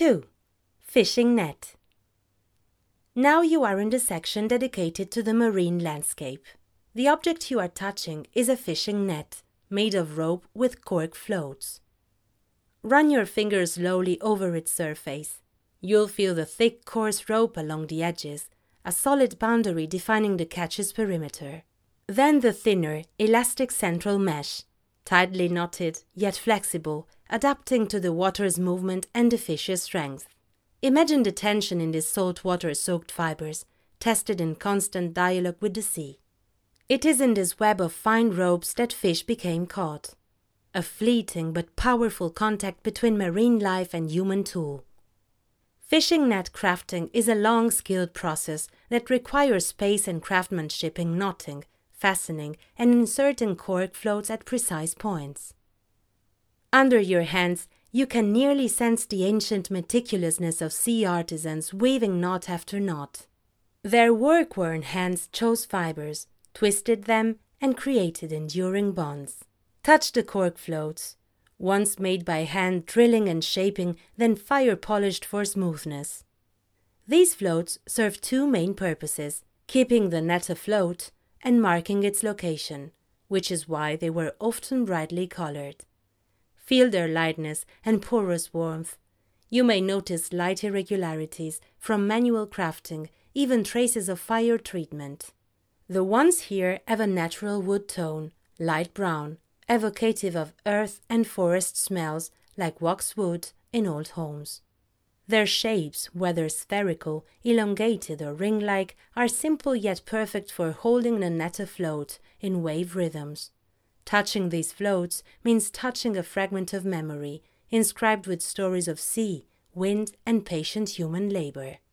2. Fishing net. Now you are in the section dedicated to the marine landscape. The object you are touching is a fishing net, made of rope with cork floats. Run your fingers slowly over its surface. You'll feel the thick, coarse rope along the edges, a solid boundary defining the catch's perimeter. Then the thinner, elastic central mesh, tightly knotted, yet flexible, adapting to the water's movement and the fish's strength. Imagine the tension in these saltwater-soaked fibers, tested in constant dialogue with the sea. It is in this web of fine ropes that fish became caught. A fleeting but powerful contact between marine life and human tool. Fishing net crafting is a long, skilled process that requires space and craftsmanship in knotting, fastening, and inserting cork floats at precise points. Under your hands, you can nearly sense the ancient meticulousness of sea artisans weaving knot after knot. Their work-worn hands chose fibers, twisted them, and created enduring bonds. Touch the cork floats, once made by hand drilling and shaping, then fire-polished for smoothness. These floats serve two main purposes, keeping the net afloat and marking its location, which is why they were often brightly colored. Feel their lightness and porous warmth. You may notice light irregularities from manual crafting, even traces of fire treatment. The ones here have a natural wood tone, light brown, evocative of earth and forest smells like waxwood in old homes. Their shapes, whether spherical, elongated or ring-like, are simple yet perfect for holding the net afloat in wave rhythms. Touching these floats means touching a fragment of memory, inscribed with stories of sea, wind, and patient human labor.